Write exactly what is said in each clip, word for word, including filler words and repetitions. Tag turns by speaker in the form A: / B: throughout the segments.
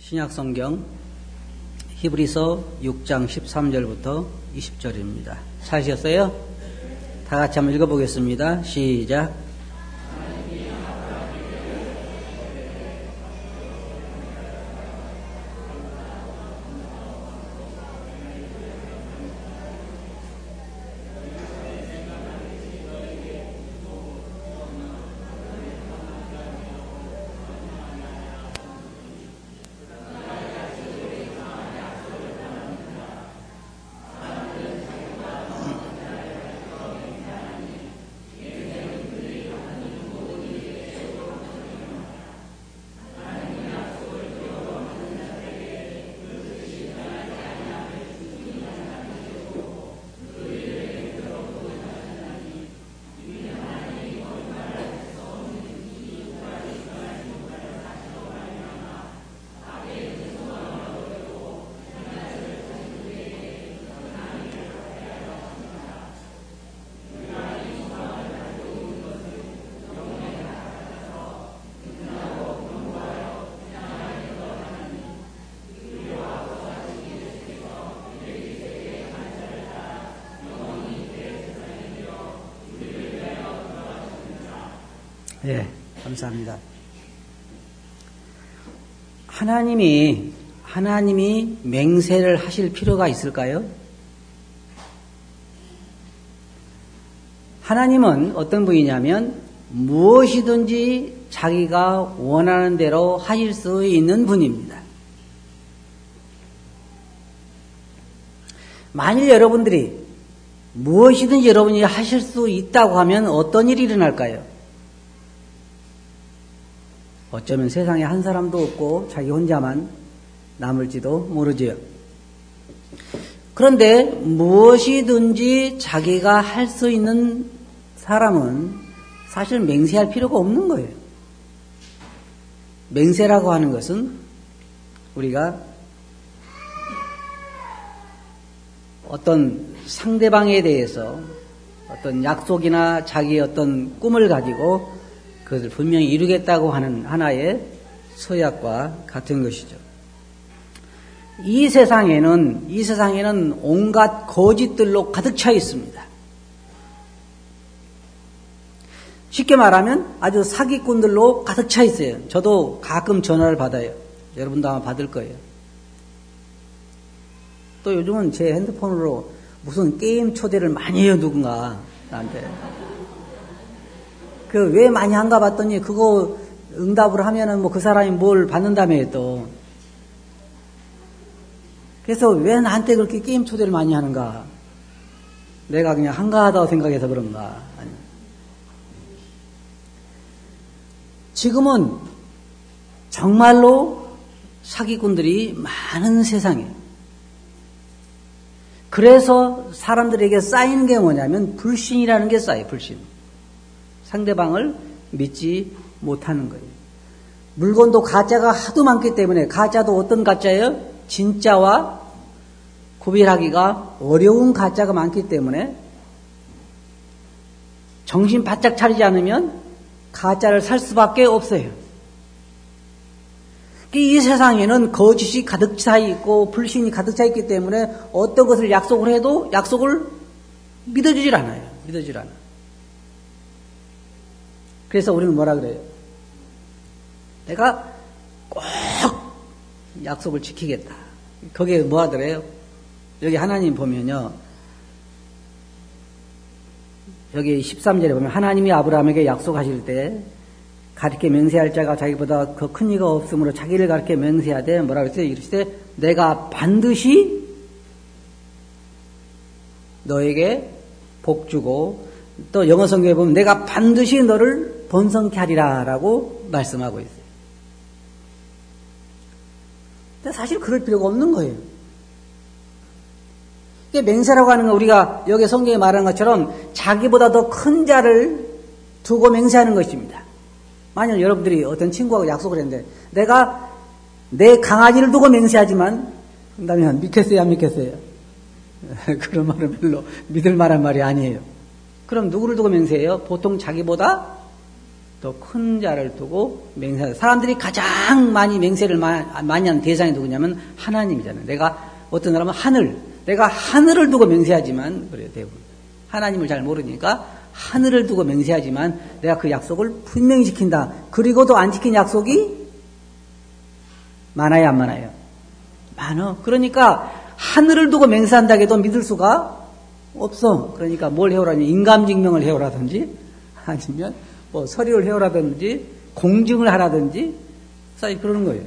A: 신약성경 히브리서 육 장 십삼 절부터 이십 절입니다. 찾으셨어요? 다 같이 한번 읽어보겠습니다. 시작. 예, 감사합니다. 하나님이, 하나님이 맹세를 하실 필요가 있을까요? 하나님은 어떤 분이냐면 무엇이든지 자기가 원하는 대로 하실 수 있는 분입니다. 만일 여러분들이 무엇이든지 여러분이 하실 수 있다고 하면 어떤 일이 일어날까요? 어쩌면 세상에 한 사람도 없고 자기 혼자만 남을지도 모르지요. 그런데 무엇이든지 자기가 할 수 있는 사람은 사실 맹세할 필요가 없는 거예요. 맹세라고 하는 것은 우리가 어떤 상대방에 대해서 어떤 약속이나 자기의 어떤 꿈을 가지고 그것을 분명히 이루겠다고 하는 하나의 서약과 같은 것이죠. 이 세상에는, 이 세상에는 온갖 거짓들로 가득 차 있습니다. 쉽게 말하면 아주 사기꾼들로 가득 차 있어요. 저도 가끔 전화를 받아요. 여러분도 아마 받을 거예요. 또 요즘은 제 핸드폰으로 무슨 게임 초대를 많이 해요, 누군가 나한테. 그 왜 많이 한가 봤더니 그거 응답을 하면은 뭐 그 사람이 뭘 받는다며 또. 그래서 왜 나한테 그렇게 게임 초대를 많이 하는가? 내가 그냥 한가하다고 생각해서 그런가? 아니. 지금은 정말로 사기꾼들이 많은 세상이에요. 그래서 사람들에게 쌓이는 게 뭐냐면 불신이라는 게 쌓여요. 불신. 상대방을 믿지 못하는 거예요. 물건도 가짜가 하도 많기 때문에 가짜도 어떤 가짜예요? 진짜와 구별하기가 어려운 가짜가 많기 때문에 정신 바짝 차리지 않으면 가짜를 살 수밖에 없어요. 이 세상에는 거짓이 가득 차 있고 불신이 가득 차 있기 때문에 어떤 것을 약속을 해도 약속을 믿어주질 않아요. 믿어주질 않아요. 그래서 우리는 뭐라 그래요? 내가 꼭 약속을 지키겠다. 거기에 뭐 하더래요? 여기 하나님 보면요. 여기 십삼 절에 보면 하나님이 아브라함에게 약속하실 때 가르쳐 맹세할 자가 자기보다 더 큰 이가 없으므로 자기를 가르쳐 맹세하되 뭐라 그랬어요? 이르시되 내가 반드시 너에게 복 주고 또 영어 성경에 보면 내가 반드시 너를 번성케 하리라 라고 말씀하고 있어요. 근데 사실 그럴 필요가 없는 거예요. 이게 맹세라고 하는 건 우리가 여기 성경에 말하는 것처럼 자기보다 더 큰 자를 두고 맹세하는 것입니다. 만약 여러분들이 어떤 친구하고 약속을 했는데 내가 내 강아지를 두고 맹세하지만 그런다면 믿겠어요? 안 믿겠어요? 그런 말은 별로 믿을 만한 말이 아니에요. 그럼 누구를 두고 맹세해요? 보통 자기보다 더 큰 자를 두고 맹세하다. 사람들이 가장 많이 맹세를 많이 하는 대상이 누구냐면 하나님이잖아요. 내가 어떤 사람은 하늘, 내가 하늘을 두고 맹세하지만 그래요 대부분. 하나님을 잘 모르니까 하늘을 두고 맹세하지만 내가 그 약속을 분명히 지킨다. 그리고도 안 지킨 약속이 많아요, 안 많아요? 많아. 그러니까 하늘을 두고 맹세한다고 해도 믿을 수가 없어. 그러니까 뭘 해오라니 인감증명을 해오라든지 아니면 뭐 서류를 해오라든지 공증을 하라든지 그러는 거예요.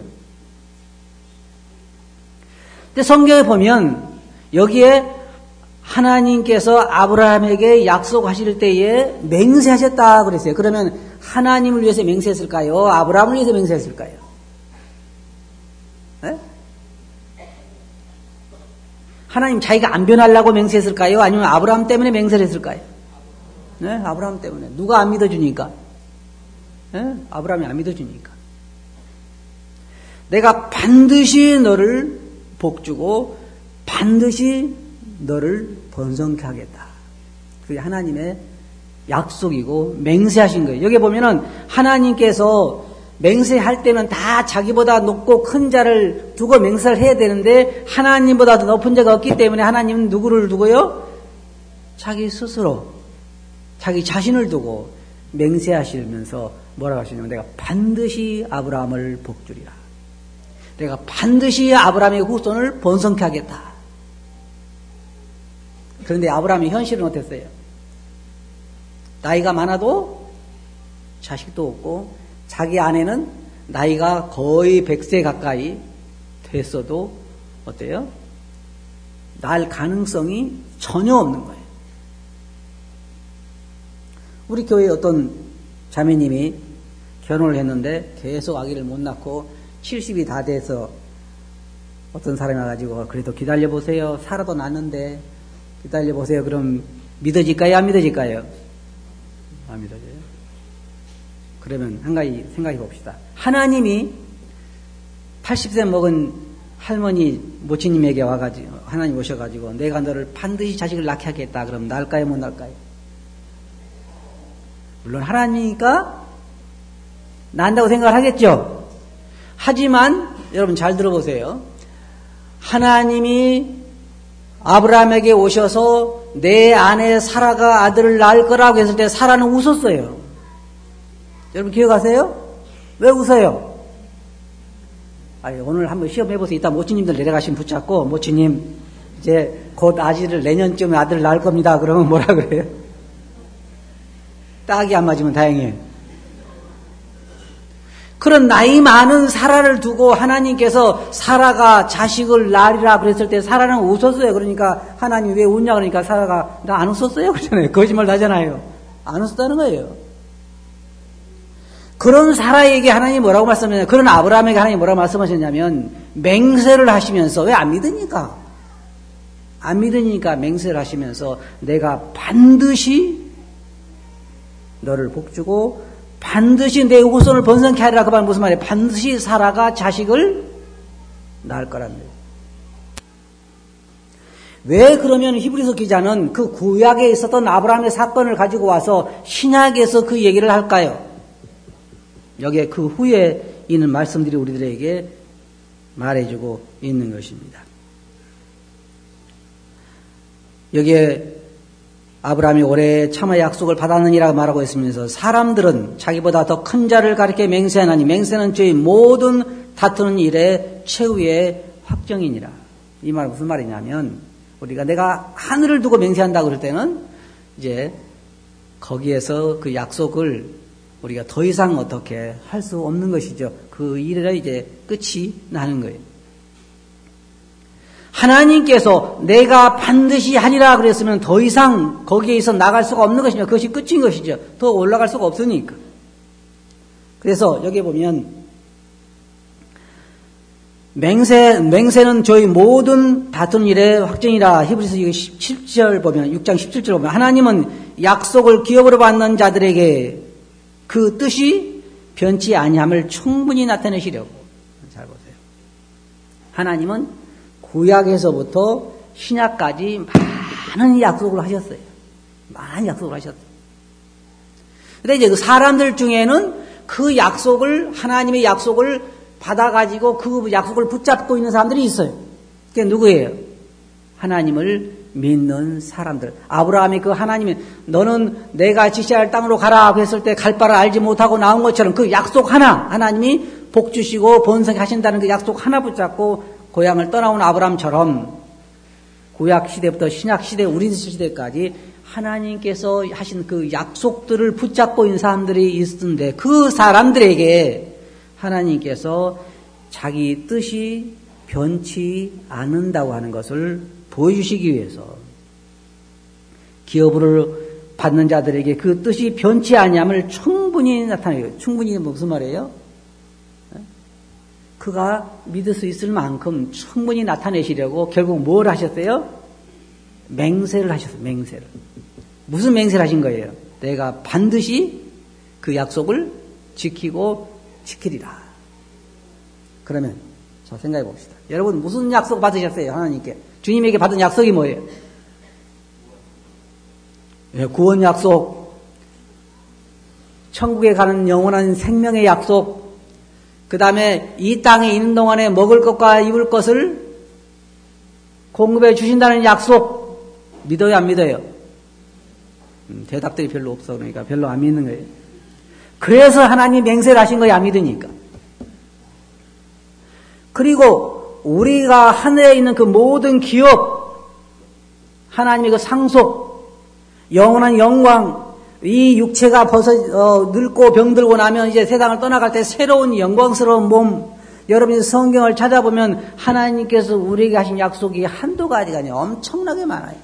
A: 근데 성경에 보면 여기에 하나님께서 아브라함에게 약속하실 때에 맹세하셨다 그랬어요. 그러면 하나님을 위해서 맹세했을까요? 아브라함을 위해서 맹세했을까요? 네? 하나님 자기가 안 변하려고 맹세했을까요? 아니면 아브라함 때문에 맹세를 했을까요? 네? 아브라함 때문에. 누가 안 믿어주니까? 네? 아브라함이 안 믿어주니까. 내가 반드시 너를 복주고 반드시 너를 번성케 하겠다. 그게 하나님의 약속이고 맹세하신 거예요. 여기 보면은 하나님께서 맹세할 때는 다 자기보다 높고 큰 자를 두고 맹세를 해야 되는데 하나님보다 더 높은 자가 없기 때문에 하나님은 누구를 두고요? 자기 스스로, 자기 자신을 두고 맹세하시면서 뭐라고 하시냐면 내가 반드시 아브라함을 복주리라. 내가 반드시 아브라함의 후손을 번성케 하겠다. 그런데 아브라함의 현실은 어땠어요? 나이가 많아도 자식도 없고 자기 아내는 나이가 거의 백 세 가까이 됐어도 어때요? 날 가능성이 전혀 없는 거예요. 우리 교회에 어떤 자매님이 결혼을 했는데 계속 아기를 못 낳고 칠십이 다 돼서 어떤 사람이 와가지고 그래도 기다려보세요. 살아도 낳는데 기다려보세요. 그럼 믿어질까요? 안 믿어질까요? 안 믿어져요. 그러면 한 가지 생각해 봅시다. 하나님이 팔십 세 먹은 할머니 모친님에게 와가지고 하나님 오셔가지고 내가 너를 반드시 자식을 낳게 하겠다. 그럼 낳을까요? 못 낳을까요? 물론 하나님이니까 낳는다고 생각을 하겠죠. 하지만 여러분 잘 들어보세요. 하나님이 아브라함에게 오셔서 내 아내 사라가 아들을 낳을 거라고 했을 때 사라는 웃었어요. 여러분 기억하세요? 왜 웃어요? 아니, 오늘 한번 시험해보세요. 이따 모친님들 내려가시면 붙잡고 모친님 이제 곧 아지를 내년쯤에 아들을 낳을 겁니다. 그러면 뭐라 그래요? 딱이 안 맞으면 다행이에요. 그런 나이 많은 사라를 두고 하나님께서 사라가 자식을 낳으리라 그랬을 때 사라는 웃었어요. 그러니까 하나님 왜 웃냐 그러니까 사라가 나 안 웃었어요 그러잖아요. 거짓말 나잖아요. 안 웃었다는 거예요. 그런 사라에게 하나님이 뭐라고 말씀하셨냐면, 그런 아브라함에게 하나님이 뭐라고 말씀하셨냐면 맹세를 하시면서, 왜 안 믿으니까 안 믿으니까 맹세를 하시면서 내가 반드시 너를 복주고 반드시 내 후손을 번성케 하리라. 그 말은 무슨 말이에요? 반드시 사라가 자식을 낳을 거란 말이에요. 왜 그러면 히브리서 기자는 그 구약에 있었던 아브라함의 사건을 가지고 와서 신약에서 그 얘기를 할까요? 여기에 그 후에 있는 말씀들이 우리들에게 말해주고 있는 것입니다. 여기에 아브라함이 오래 참아 약속을 받았느니라 말하고 있으면서 사람들은 자기보다 더 큰 자를 가리켜 맹세하나니 맹세는 저희 모든 다투는 일의 최후의 확정이니라. 이 말은 무슨 말이냐면 우리가 내가 하늘을 두고 맹세한다고 그럴 때는 이제 거기에서 그 약속을 우리가 더 이상 어떻게 할 수 없는 것이죠. 그 일에 이제 끝이 나는 거예요. 하나님께서 내가 반드시 하리라 그랬으면 더 이상 거기에서 나갈 수가 없는 것이죠. 그것이 끝인 것이죠. 더 올라갈 수가 없으니까. 그래서 여기 보면 맹세, 맹세는 저희 모든 다투는 일의 확정이라. 히브리서 십칠 절 보면, 육 장 십칠 절 보면 하나님은 약속을 기업으로 받는 자들에게 그 뜻이 변치 아니함을 충분히 나타내시려고. 잘 보세요. 하나님은 구약에서부터 신약까지 많은 약속을 하셨어요. 많은 약속을 하셨어요. 근데 이제 그 사람들 중에는 그 약속을, 하나님의 약속을 받아가지고 그 약속을 붙잡고 있는 사람들이 있어요. 그게 누구예요? 하나님을 믿는 사람들. 아브라함이 그 하나님이 너는 내가 지시할 땅으로 가라 했을 때 갈 바를 알지 못하고 나온 것처럼 그 약속 하나, 하나님이 복 주시고 번성하신다는 그 약속 하나 붙잡고 고향을 떠나온 아브라함처럼 구약 시대부터 신약 시대, 우리 시대까지 하나님께서 하신 그 약속들을 붙잡고 있는 사람들이 있는데 그 사람들에게 하나님께서 자기 뜻이 변치 않는다고 하는 것을 보여주시기 위해서 기업을 받는 자들에게 그 뜻이 변치 아니함을 충분히 나타내요. 충분히 무슨 말이에요? 그가 믿을 수 있을 만큼 충분히 나타내시려고 결국 뭘 하셨어요? 맹세를 하셨어요. 맹세를. 무슨 맹세를 하신 거예요? 내가 반드시 그 약속을 지키고 지키리라. 그러면 자 생각해 봅시다. 여러분 무슨 약속 받으셨어요? 하나님께. 주님에게 받은 약속이 뭐예요? 네, 구원 약속, 천국에 가는 영원한 생명의 약속, 그 다음에 이 땅에 있는 동안에 먹을 것과 입을 것을 공급해 주신다는 약속, 믿어요, 안 믿어요? 음, 대답들이 별로 없어. 그러니까 별로 안 믿는 거예요. 그래서 하나님 맹세를 하신 거예요, 안 믿으니까. 그리고 우리가 하늘에 있는 그 모든 기업, 하나님의 그 상속, 영원한 영광, 이 육체가 벗어 어, 늙고 병들고 나면 이제 세상을 떠나갈 때 새로운 영광스러운 몸, 여러분이 성경을 찾아보면 하나님께서 우리에게 하신 약속이 한두 가지가 아니라 엄청나게 많아요.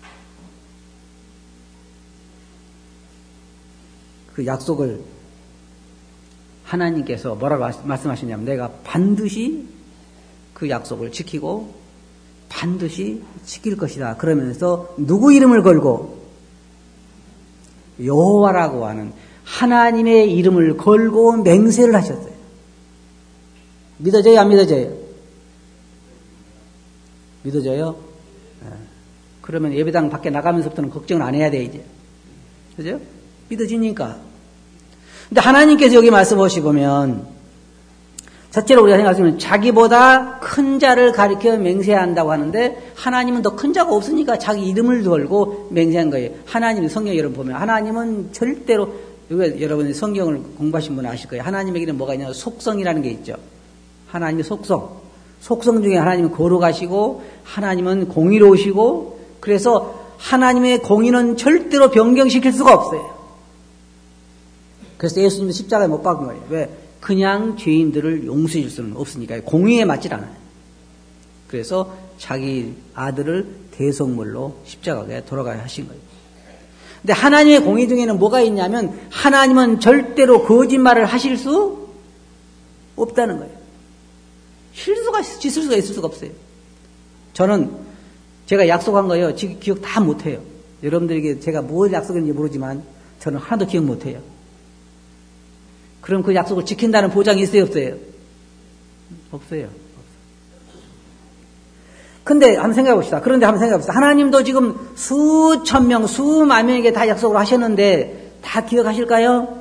A: 그 약속을 하나님께서 뭐라고 말씀하시냐면 내가 반드시 그 약속을 지키고 반드시 지킬 것이다. 그러면서 누구 이름을 걸고 여호와라고 하는 하나님의 이름을 걸고 맹세를 하셨어요. 믿어져요? 안 믿어져요? 믿어져요? 네. 그러면 예배당 밖에 나가면서부터는 걱정을 안 해야 돼 이제. 그죠? 믿어지니까. 근데 하나님께서 여기 말씀하시 보면 첫째로 우리가 생각하면 자기보다 큰 자를 가리켜 맹세한다고 하는데 하나님은 더 큰 자가 없으니까 자기 이름을 걸고 맹세한 거예요. 하나님 성경 여러분 보면 하나님은 절대로 여러분이 성경을 공부하신 분은 아실 거예요. 하나님에게는 뭐가 있냐면 속성이라는 게 있죠. 하나님의 속성. 속성 중에 하나님은 거룩하시고 하나님은 공의로우시고 그래서 하나님의 공의는 절대로 변경시킬 수가 없어요. 그래서 예수님은 십자가에 못 박은 거예요. 왜? 그냥 죄인들을 용서해 줄 수는 없으니까 공의에 맞질 않아요. 그래서 자기 아들을 대속물로 십자가에 돌아가야 하신 거예요. 근데 하나님의 공의 중에는 뭐가 있냐면 하나님은 절대로 거짓말을 하실 수 없다는 거예요. 실수가 짓을 수가 있을 수가 없어요. 저는 제가 약속한 거예요. 지금 기억 다 못해요. 여러분들에게 제가 뭘 약속했는지 모르지만 저는 하나도 기억 못해요. 그럼 그 약속을 지킨다는 보장이 있어요, 없어요? 없어요. 근데 한번 생각해 봅시다. 그런데 한번 생각해 봅시다. 하나님도 지금 수천 명, 수만 명에게 다 약속을 하셨는데 다 기억하실까요?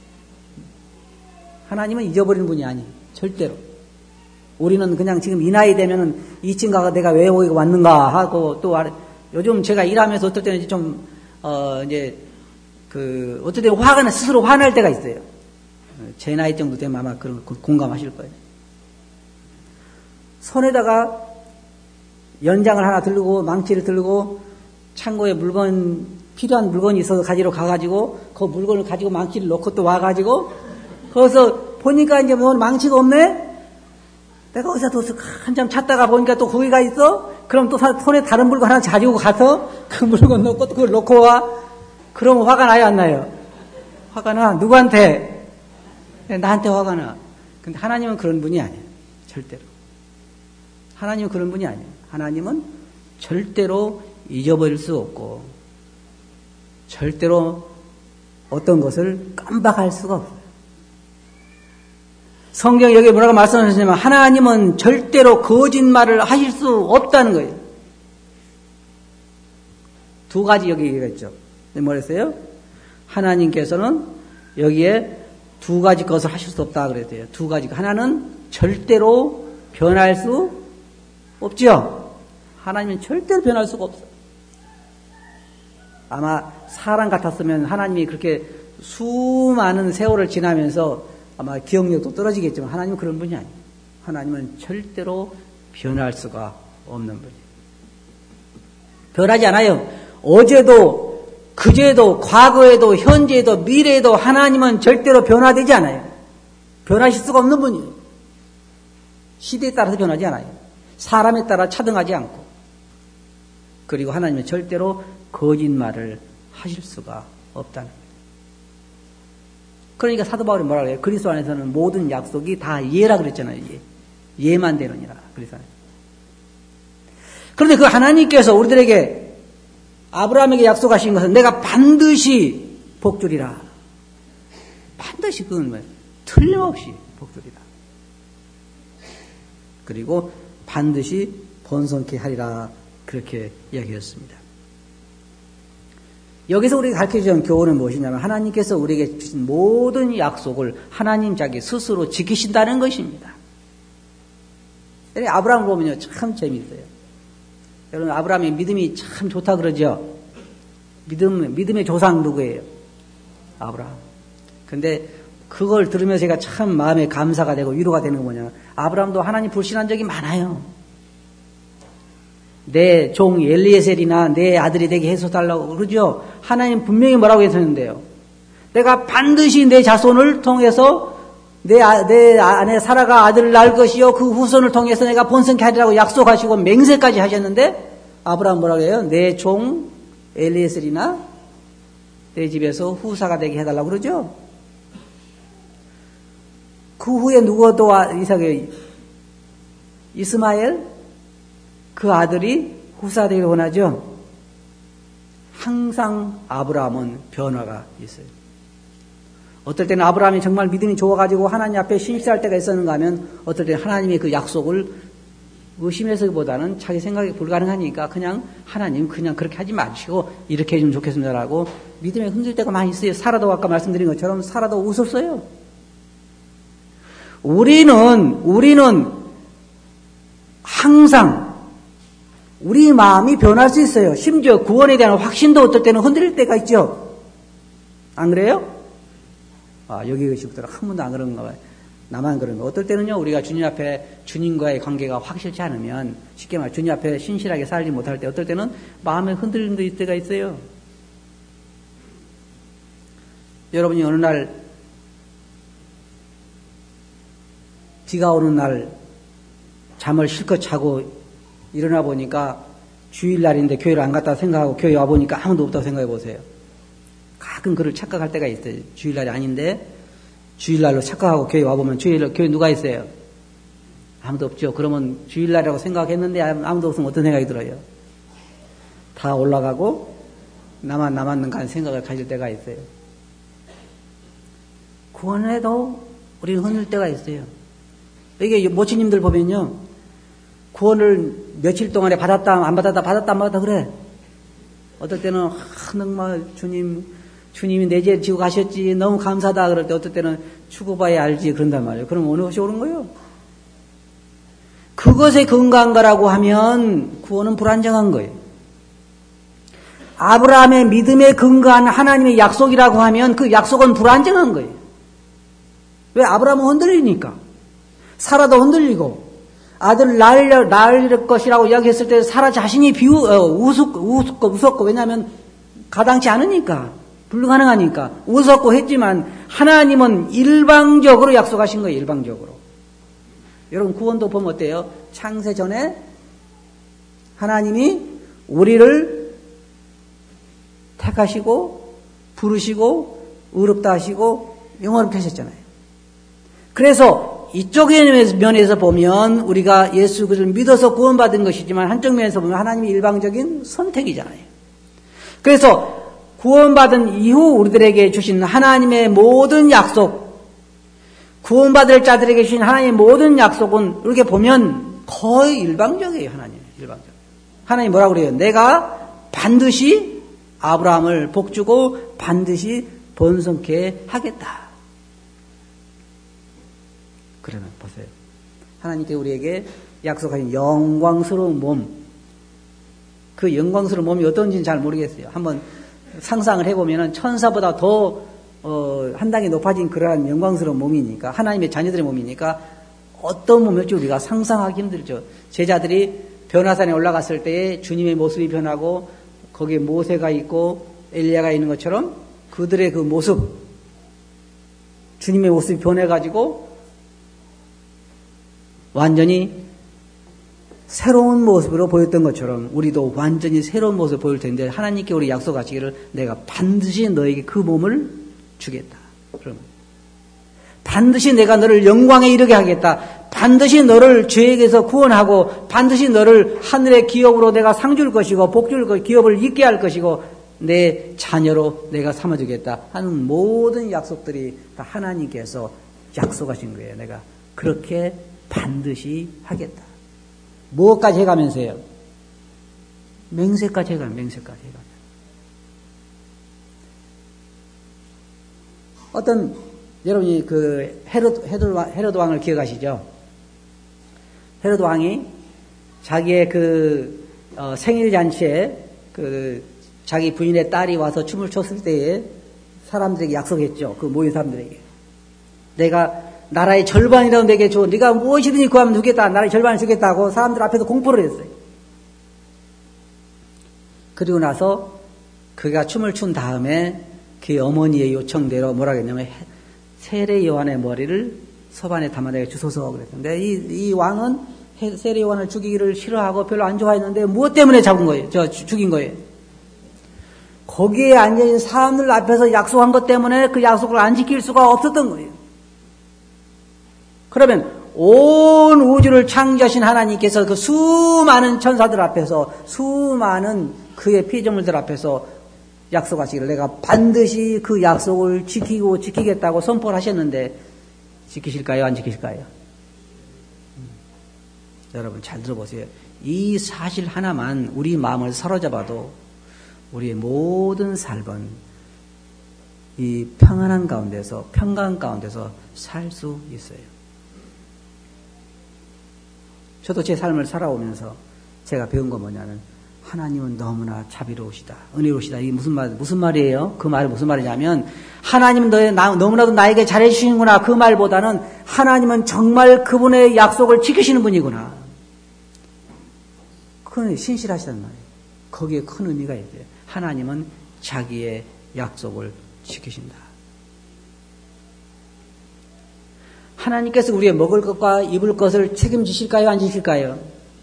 A: 하나님은 잊어버리는 분이 아니에요. 절대로. 우리는 그냥 지금 이 나이 되면은 이쯤 가가 내가 왜 여기 왔는가 하고 또 요즘 제가 일하면서 어떨 때는 좀, 어, 이제 그, 어떨 때는 화가 나, 스스로 화날 때가 있어요. 제 나이 정도 되면 아마 그런 거 공감하실 거예요. 손에다가 연장을 하나 들고 망치를 들고 창고에 물건 필요한 물건이 있어서 가지러 가가지고 그 물건을 가지고 망치를 놓고 또 와가지고 거기서 보니까 이제 뭐 망치가 없네. 내가 어디서 또 한참 찾다가 보니까 또 거기가 있어. 그럼 또 손에 다른 물건 하나 가지고 가서 그 물건 놓고 또 그걸 놓고 와. 그러면 화가 나요, 안 나요? 화가 나. 누구한테? 나한테 화가 나. 근데 하나님은 그런 분이 아니에요. 절대로. 하나님은 그런 분이 아니에요. 하나님은 절대로 잊어버릴 수 없고 절대로 어떤 것을 깜박할 수가 없어요. 성경 여기 뭐라고 말씀하셨냐면 하나님은 절대로 거짓말을 하실 수 없다는 거예요. 두 가지 여기 얘기가 있죠. 뭐랬어요? 하나님께서는 여기에 두 가지 것을 하실 수 없다 그랬대요. 두 가지. 하나는 절대로 변할 수 없죠. 하나님은 절대로 변할 수가 없어요. 아마 사람 같았으면 하나님이 그렇게 수많은 세월을 지나면서 아마 기억력도 떨어지겠지만 하나님은 그런 분이 아니에요. 하나님은 절대로 변할 수가 없는 분이에요. 변하지 않아요. 어제도, 그제도, 과거에도, 현재에도, 미래에도 하나님은 절대로 변화되지 않아요. 변하실 수가 없는 분이에요. 시대에 따라서 변하지 않아요. 사람에 따라 차등하지 않고. 그리고 하나님은 절대로 거짓말을 하실 수가 없다는 거예요. 그러니까 사도 바울이 뭐라 그래요? 그리스도 안에서는 모든 약속이 다 예라 그랬잖아요. 예. 예만 되느니라. 그리스도 안에서. 그런데 그 하나님께서 우리들에게 아브라함에게 약속하신 것은 내가 반드시 복주리라. 반드시 그건 뭐예요? 틀림없이 복주리라. 그리고 반드시 번성케 하리라. 그렇게 이야기했습니다. 여기서 우리가 가르쳐주는 교훈은 무엇이냐면 하나님께서 우리에게 주신 모든 약속을 하나님 자기 스스로 지키신다는 것입니다. 아브라함을 보면요 참 재미있어요. 여러분 아브라함의 믿음이 참 좋다 그러죠. 믿음, 믿음의 조상 누구예요? 아브라함. 근데 그걸 들으면서 제가 참 마음에 감사가 되고 위로가 되는 거 뭐냐. 아브라함도 하나님 불신한 적이 많아요. 내 종 엘리에셀이나 내 아들이 되게 해서달라고 그러죠. 하나님 분명히 뭐라고 했었는데요. 내가 반드시 내 자손을 통해서 내, 아, 내 아내 사라가 아들을 낳을 것이요 그 후손을 통해서 내가 번성케 하리라고 약속하시고 맹세까지 하셨는데 아브라함 뭐라고 해요? 내 종 엘리에셀이나 내 집에서 후사가 되게 해달라고 그러죠. 그 후에 누구도 이삭의 이스마엘 그 아들이 후사 되기를 원하죠. 항상 아브라함은 변화가 있어요. 어떨 때는 아브라함이 정말 믿음이 좋아가지고 하나님 앞에 신실할 때가 있었는가 하면 어떨 때는 하나님의 그 약속을 의심해서보다는 자기 생각이 불가능하니까 그냥 하나님 그냥 그렇게 하지 마시고 이렇게 해주면 좋겠습니다라고 믿음에 흔들 때가 많이 있어요. 사라도 아까 말씀드린 것처럼 사라도 웃었어요. 우리는 우리는 항상 우리 마음이 변할 수 있어요. 심지어 구원에 대한 확신도 어떨 때는 흔들릴 때가 있죠. 안 그래요? 아, 여기 계시더라. 한 번도 안 그런가 봐요. 나만 그런가. 어떨 때는요, 우리가 주님 앞에 주님과의 관계가 확실치 않으면, 쉽게 말해, 주님 앞에 신실하게 살지 못할 때, 어떨 때는 마음에 흔들림도 있을 때가 있어요. 여러분이 어느 날, 비가 오는 날, 잠을 실컷 자고, 일어나 보니까 주일날인데 교회를 안 갔다 생각하고 교회 와보니까 아무도 없다고 생각해 보세요. 가끔 그를 착각할 때가 있어요. 주일날이 아닌데 주일날로 착각하고 교회 와보면 주일날 교회 누가 있어요? 아무도 없죠. 그러면 주일날이라고 생각했는데 아무도 없으면 어떤 생각이 들어요? 다 올라가고 나만 남았는가 하는 생각을 가질 때가 있어요. 구원에도 우리는 흔들 때가 있어요. 이게 모치님들 보면요. 구원을 며칠 동안에 받았다, 안 받았다, 받았다, 안 받았다, 그래. 어떨 때는, 아, 정말 주님, 주님이 내 죄를 지고 가셨지, 너무 감사하다, 그럴 때 어떨 때는 죽어봐야 알지, 그런단 말이에요. 그럼 어느 것이 옳은 거예요? 그것에 근거한 거라고 하면 구원은 불안정한 거예요. 아브라함의 믿음에 근거한 하나님의 약속이라고 하면 그 약속은 불안정한 거예요. 왜? 아브라함은 흔들리니까. 사라도 흔들리고, 아들 낳을, 낳을 것이라고 이야기했을 때 사라 자신이 비우, 어, 우습고, 우습고, 무섭고, 왜냐하면 가당치 않으니까, 불가능하니까, 웃었고 했지만, 하나님은 일방적으로 약속하신 거예요, 일방적으로. 여러분, 구원도 보면 어때요? 창세 전에 하나님이 우리를 택하시고, 부르시고, 의롭다 하시고, 영원롭게 하셨잖아요. 그래서, 이쪽 면에서 보면 우리가 예수 그리스도를 믿어서 구원받은 것이지만 한쪽 면에서 보면 하나님의 일방적인 선택이잖아요. 그래서 구원받은 이후 우리들에게 주신 하나님의 모든 약속, 구원받을 자들에게 주신 하나님의 모든 약속은 이렇게 보면 거의 일방적이에요. 하나님 일방적. 하나님 뭐라고 그래요? 내가 반드시 아브라함을 복주고 반드시 번성케 하겠다. 그러면 보세요. 하나님께 우리에게 약속하신 영광스러운 몸, 그 영광스러운 몸이 어떤지는 잘 모르겠어요. 한번 상상을 해보면 천사보다 더 어, 한 단계 높아진 그러한 영광스러운 몸이니까, 하나님의 자녀들의 몸이니까 어떤 몸일지 우리가 상상하기 힘들죠. 제자들이 변화산에 올라갔을 때에 주님의 모습이 변하고 거기에 모세가 있고 엘리야가 있는 것처럼 그들의 그 모습, 주님의 모습이 변해가지고 완전히 새로운 모습으로 보였던 것처럼 우리도 완전히 새로운 모습을 보일 텐데, 하나님께 우리 약속하시기를 내가 반드시 너에게 그 몸을 주겠다. 그럼 반드시 내가 너를 영광에 이르게 하겠다. 반드시 너를 죄에게서 구원하고 반드시 너를 하늘의 기업으로 내가 상 줄 것이고 복 줄 것, 기업을 있게 할 것이고 내 자녀로 내가 삼아주겠다 하는 모든 약속들이 다 하나님께서 약속하신 거예요. 내가 그렇게 반드시 하겠다. 무엇까지 해가면서요? 맹세까지 해가면 맹세까지 해가면. 어떤 여러분이 그 헤롯, 헤롯, 헤롯 왕을 기억하시죠? 헤롯 왕이 자기의 그 어, 생일 잔치에 그 자기 부인의 딸이 와서 춤을 췄을 때에 사람들에게 약속했죠. 그 모인 사람들에게. 내가 나라의 절반이라도 내게 줘. 네가 무엇이든지 구하면 주겠다. 나라의 절반을 주겠다고 사람들 앞에서 공포를 했어요. 그리고 나서 그가 춤을 춘 다음에 그 어머니의 요청대로 뭐라 그랬냐면 세례 요한의 머리를 서반에 담아내게 주소서 그랬는데 이, 이 왕은 세례 요한을 죽이기를 싫어하고 별로 안 좋아했는데 무엇 때문에 잡은 거예요? 저 죽인 거예요. 거기에 앉아있는 사람들 앞에서 약속한 것 때문에 그 약속을 안 지킬 수가 없었던 거예요. 그러면 온 우주를 창조하신 하나님께서 그 수많은 천사들 앞에서 수많은 그의 피조물들 앞에서 약속하시기를 내가 반드시 그 약속을 지키고 지키겠다고 선포를 하셨는데 지키실까요? 안 지키실까요? 음. 여러분 잘 들어보세요. 이 사실 하나만 우리 마음을 사로잡아도 우리의 모든 삶은 이 평안한 가운데서 평강 가운데서 살 수 있어요. 저도 제 삶을 살아오면서 제가 배운 건 뭐냐면 하나님은 너무나 자비로우시다, 은혜로우시다. 이게 무슨 말, 무슨 말이에요? 그 말이 무슨 말이냐면 하나님은 너의, 나, 너무나도 나에게 잘해주시는구나. 그 말보다는 하나님은 정말 그분의 약속을 지키시는 분이구나. 그건 신실하시단 말이에요. 거기에 큰 의미가 있어요. 하나님은 자기의 약속을 지키신다. 하나님께서 우리의 먹을 것과 입을 것을 책임지실까요? 안 지실까요?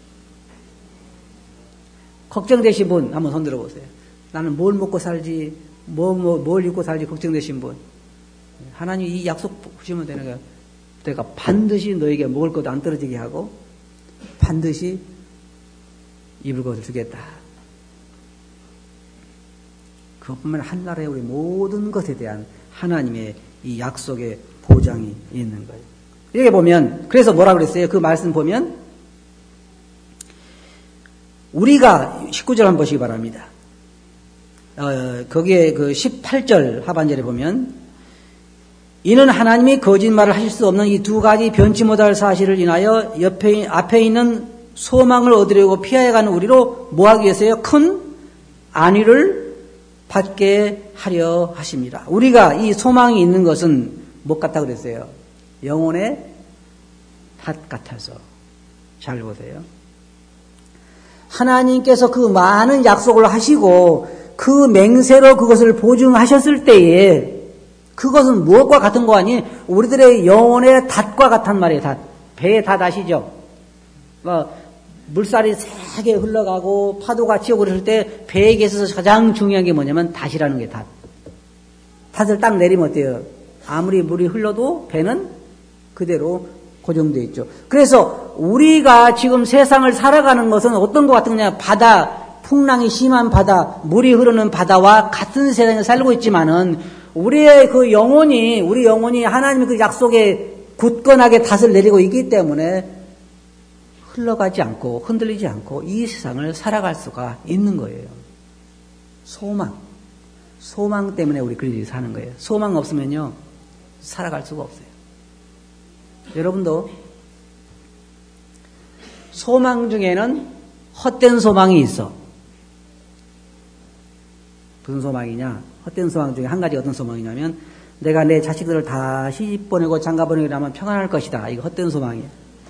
A: 걱정되신 분 한번 손 들어보세요. 나는 뭘 먹고 살지, 뭐, 뭐, 뭘 입고 살지 걱정되신 분. 하나님 이 약속 보시면 되는 거예요. 내가 반드시 너에게 먹을 것 안 떨어지게 하고 반드시 입을 것을 주겠다. 그것뿐만 아니라 한나라의 우리 모든 것에 대한 하나님의 이 약속의 보장이 있는 거예요. 여기 보면 그래서 뭐라 그랬어요? 그 말씀 보면 우리가 십구 절 한번 보시기 바랍니다. 어, 거기에 그 십팔 절 하반절에 보면 이는 하나님이 거짓말을 하실 수 없는 이 두 가지 변치 못할 사실을 인하여 옆에 앞에 있는 소망을 얻으려고 피하여가는 우리로 뭐하기 위해서요? 큰 안위를 받게 하려 하십니다. 우리가 이 소망이 있는 것은 못 같다 그랬어요. 영혼의 닷 같아서. 잘 보세요. 하나님께서 그 많은 약속을 하시고 그 맹세로 그것을 보증하셨을 때에 그것은 무엇과 같은 거 아니? 우리들의 영혼의 닷과 같단 말이에요. 닷. 배의 닷 아시죠? 뭐 물살이 세게 흘러가고 파도가 치고 그랬을 때 배에게 있어서 가장 중요한 게 뭐냐면 닷이라는 게 닷. 닷을 딱 내리면 어때요? 아무리 물이 흘러도 배는 그대로 고정되어 있죠. 그래서 우리가 지금 세상을 살아가는 것은 어떤 것 같은 거냐? 바다, 풍랑이 심한 바다, 물이 흐르는 바다와 같은 세상에 살고 있지만은 우리의 그 영혼이, 우리 영혼이 하나님의 그 약속에 굳건하게 닷을 내리고 있기 때문에 흘러가지 않고 흔들리지 않고 이 세상을 살아갈 수가 있는 거예요. 소망. 소망 때문에 우리 그리스도인이 사는 거예요. 소망 없으면요, 살아갈 수가 없어요. 여러분도 소망 중에는 헛된 소망이 있어. 무슨 소망이냐? 헛된 소망 중에 한 가지 어떤 소망이냐면 내가 내 자식들을 다 시집 보내고 장가 보내고 나면 평안할 것이다. 이거 헛된 소망이에요.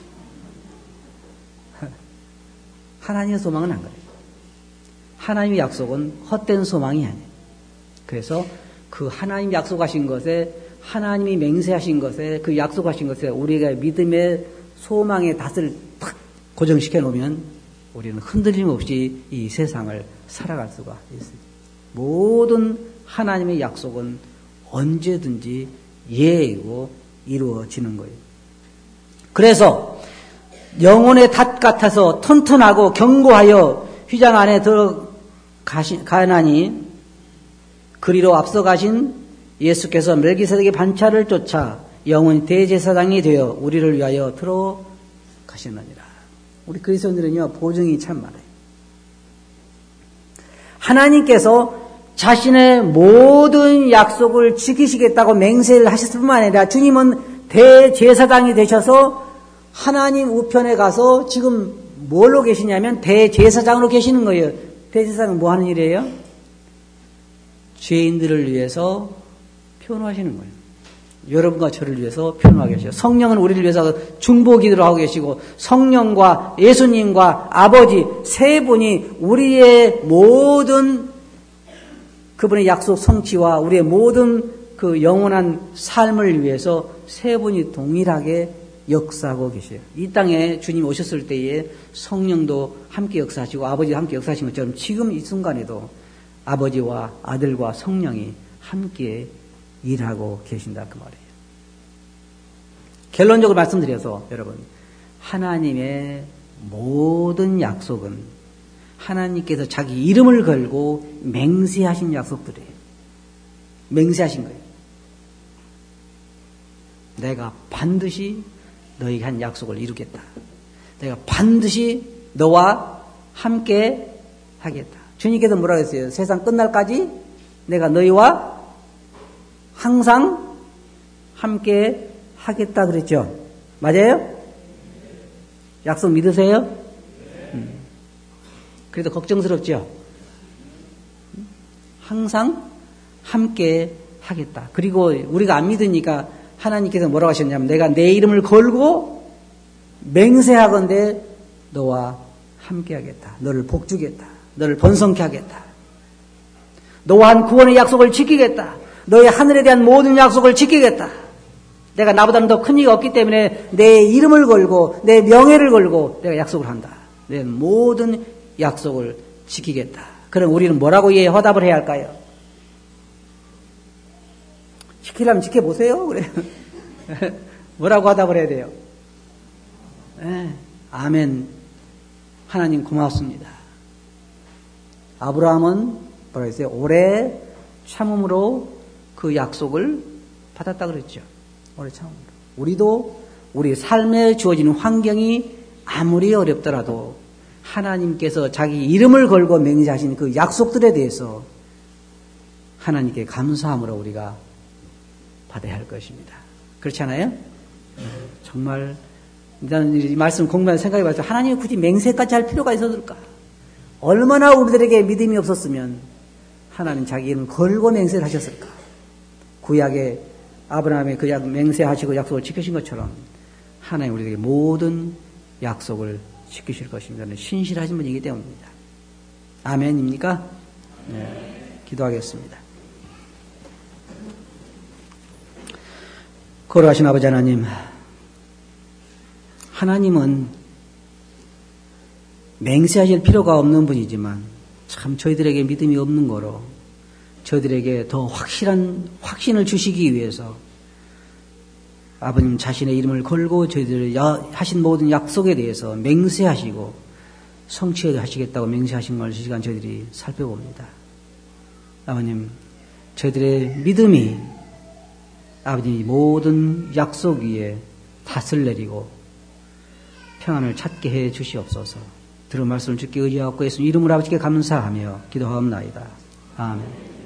A: 하나님의 소망은 안 그래요. 하나님의 약속은 헛된 소망이 아니에요. 그래서 그 하나님 약속하신 것에, 하나님이 맹세하신 것에, 그 약속하신 것에 우리가 믿음의 소망의 닷을 탁 고정시켜 놓으면 우리는 흔들림 없이 이 세상을 살아갈 수가 있습니다. 모든 하나님의 약속은 언제든지 예이고 이루어지는 거예요. 그래서 영혼의 닷 같아서 튼튼하고 견고하여 휘장 안에 들어가나니 그리로 앞서가신 예수께서 멜기세덱의 반차를 쫓아 영원히 대제사장이 되어 우리를 위하여 들어가시느니라. 우리 그리스도인들은요, 보증이 참 많아요. 하나님께서 자신의 모든 약속을 지키시겠다고 맹세를 하셨을 뿐만 아니라 주님은 대제사장이 되셔서 하나님 우편에 가서 지금 뭘로 계시냐면 대제사장으로 계시는 거예요. 대제사장은 뭐 하는 일이에요? 죄인들을 위해서 변호하시는 거예요. 여러분과 저를 위해서 변호하고 계셔요. 성령은 우리를 위해서 중보기도를 하고 계시고 성령과 예수님과 아버지 세 분이 우리의 모든 그분의 약속 성취와 우리의 모든 그 영원한 삶을 위해서 세 분이 동일하게 역사하고 계세요. 이 땅에 주님 오셨을 때에 성령도 함께 역사하시고 아버지와 함께 역사하신 것처럼 지금 이 순간에도 아버지와 아들과 성령이 함께 일하고 계신다 그 말이에요. 결론적으로 말씀드려서 여러분, 하나님의 모든 약속은 하나님께서 자기 이름을 걸고 맹세하신 약속들이에요. 맹세하신 거예요. 내가 반드시 너에게 한 약속을 이루겠다. 내가 반드시 너와 함께 하겠다. 주님께서 뭐라고 했어요? 세상 끝날까지 내가 너희와 항상 함께 하겠다 그랬죠. 맞아요? 약속 믿으세요? 음. 그래도 걱정스럽죠? 항상 함께 하겠다. 그리고 우리가 안 믿으니까 하나님께서 뭐라고 하셨냐면 내가 내 이름을 걸고 맹세하건대 너와 함께 하겠다. 너를 복주겠다. 너를 번성케 하겠다. 너와 한 구원의 약속을 지키겠다. 너의 하늘에 대한 모든 약속을 지키겠다. 내가 나보다는 더 큰 이가 없기 때문에 내 이름을 걸고 내 명예를 걸고 내가 약속을 한다. 내 모든 약속을 지키겠다. 그럼 우리는 뭐라고 예 화답을 해야 할까요? 지키려면 지켜보세요. 그래. 뭐라고 화답을 해야 돼요? 네, 아멘. 하나님 고맙습니다. 아브라함은 뭐라 했어요? 오래 참음으로 그 약속을 받았다 그랬죠. 오래 참음으로. 우리도 우리 삶에 주어지는 환경이 아무리 어렵더라도 하나님께서 자기 이름을 걸고 맹세하신 그 약속들에 대해서 하나님께 감사함으로 우리가 받아야 할 것입니다. 그렇지 않아요? 정말 일단 이 말씀 공부하면서 생각해봐서 하나님이 굳이 맹세까지 할 필요가 있었을까? 얼마나 우리들에게 믿음이 없었으면 하나님 자기 이름을 걸고 맹세를 하셨을까? 구약에 아브라함의 그 약 맹세하시고 약속을 지키신 것처럼 하나님 우리에게 모든 약속을 지키실 것입니다. 신실하신 분이기 때문입니다. 아멘입니까? 네. 기도하겠습니다. 거룩하신 아버지 하나님, 하나님은 맹세하실 필요가 없는 분이지만 참 저희들에게 믿음이 없는 거로 저희들에게 더 확실한 확신을 주시기 위해서 아버님 자신의 이름을 걸고 저희들 하신 모든 약속에 대해서 맹세하시고 성취하시겠다고 맹세하신 걸 이 시간 저희들이 살펴봅니다. 아버님, 저희들의 믿음이 아버님 모든 약속 위에 닷을 내리고 평안을 찾게 해 주시옵소서. 들은 말씀을 주께 의지하고 예수님 이름으로 아버지께 감사하며 기도하옵나이다. 아멘.